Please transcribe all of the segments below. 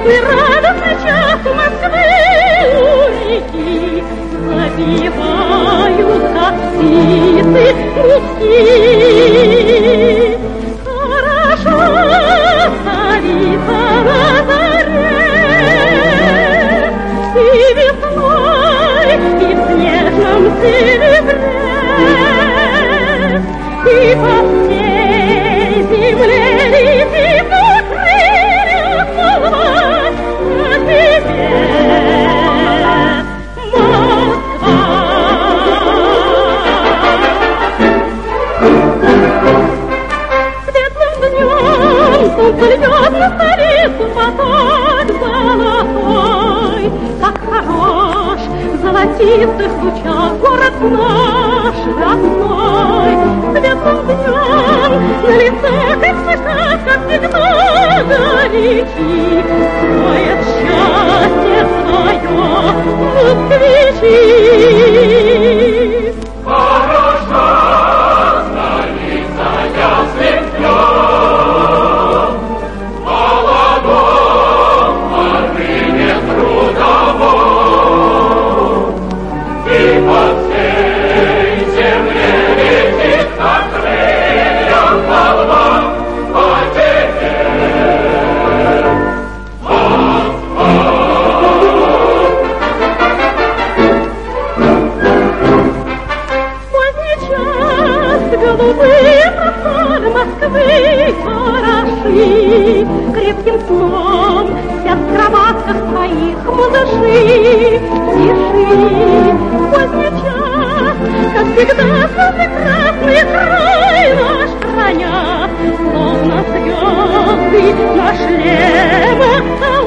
Теплый радостный час у Москвы у реки завивают, как птицы гудки. Хорошо столица на заре, и весной, и в снежном серебре, и по всей земле летит на крыльях молва о тебе, Москва. Светлым днем солнце льет на столицу поток золотой, как хорош в золотистых лучах город наш родной. Светлым днем на лицах и цветах, как всегда, горячи, стоят счастье свое москвичи. Хороша столица ясным днем, молодом порыве трудовом, и по всей земле летит на крыльях молва о тебе, Москва. Поздний час голубые просторы Москвы хороши, крепким сном спят в кроватках твоих малыши. Тиши, поздний час, как всегда, слезы красный край наш хранят, словно звезды на шлемах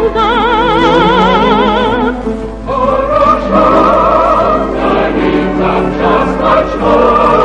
солдат. Хороша столица в час ночной,